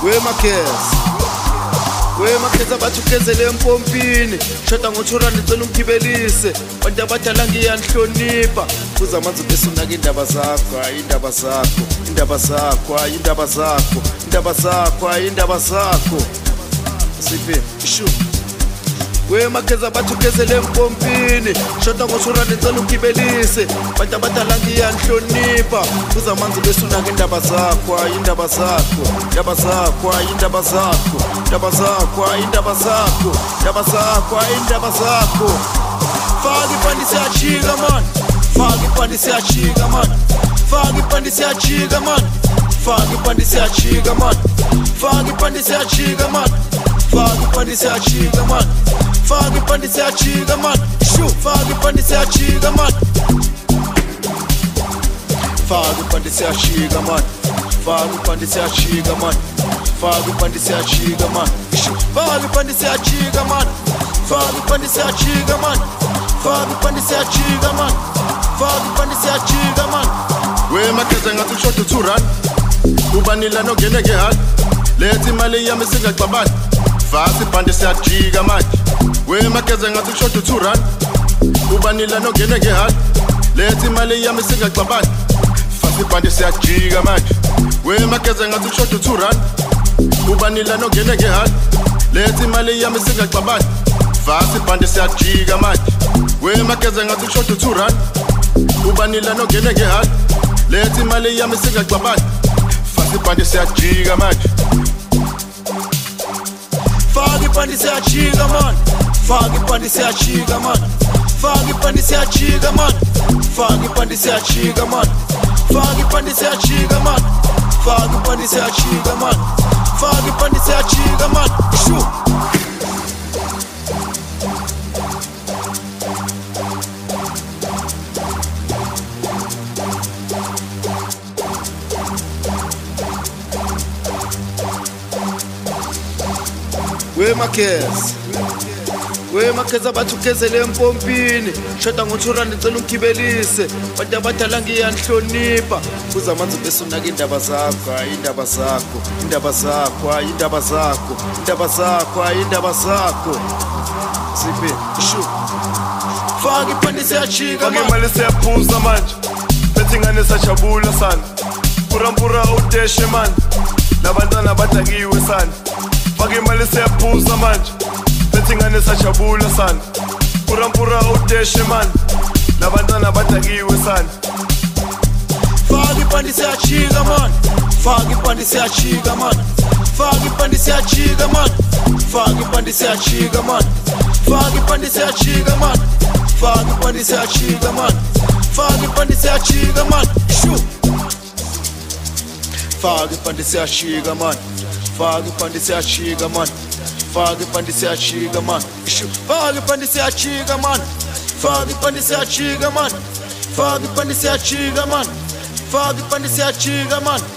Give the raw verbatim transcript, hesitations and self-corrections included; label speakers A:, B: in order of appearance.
A: We Marquez, we Marquez abathugezele empompini shoda ngothura nicela umgibelise bantu abadala ngiyanhlonipha kuza amanzi bese unaka indaba zakho hayi indaba zakho indaba zakho hayi indaba zakho indaba zakho hayi indaba zakho siphi ishu we Marquez abathugezele empompini shoda ngothura nicela umgibelise bantu abadala ngiyanhlonipha kuza amanzi bese unaka indaba zakho hayi indaba zakho indaba zakho hayi indaba zakho indaba zakho hayi indaba zakho indaba zakho hayi indaba zakho faka ipandi siyachika man faka ipandi siyachika man faka ipandi siyachika man faka ipandi siyachika man faka ipandi siyachika man faka ipandi siyachika man faka ipandi siyachika man shu faka ipandi siyachika man faka ipandi siyachika man faka ipandi siyachika man faka ipandi siyachika man faka ipandi siyachika man faka ipandi siyachika man faka ipandi siyachika man faka ipandi siyachika man
B: we Marquez ngathi ushota two rand ubanila nongene ngehali lethi imali yami singaxabani fasa ipandi siyachika manje we Marquez ngathi ushota two rand ubanila nongene ngehali lethi imali yami singaxabani fasa ipandi siyachika manje we Marquez ngathi ushota two rand ubanila nongene ngehali lethi imali yami singaxabani fasa ipandi siyachika manje we Marquez ngathi ushota two rand ubanila nongene ngehali lethi imali yami singaxabani fasa ipandi siyachika manje
A: faka ipandi siyachika man faka ipandi siyachika man faka ipandi siyachika man faka ipandi siyachika man faka ipandi siyachika man faka ipandi siyachika man faka ipandi siyachika man shu we Marquez we Marquez abathugezele empompini shoda ngothura nicela umgibelise bantu abadala ngiyanhlonipha kuza amanzi bese unaka indaba zakho hayi indaba zakho indaba zakho hayi indaba zakho indaba zakho hayi indaba zakho siphi ishu faka ipandi siyachika
B: man imali siyaphuza manje bethi ngane sajabula sana purampura udeshe man labantwana badakiwe sana faka imali siyaphuza manje bethi ngane sajabula sana purampura udeshe man labantwana badakiwe sana
A: faka ipandi siyachika man faka ipandi siyachika man faka ipandi siyachika man faka ipandi siyachika man faka ipandi siyachika man faka ipandi siyachika man faka ipandi siyachika man shu faka ipandi siyachika man faka ipandi siyachika man faka ipandi siyachika man shu faka ipandi siyachika man faka ipandi siyachika man faka ipandi siyachika man faka ipandi siyachika man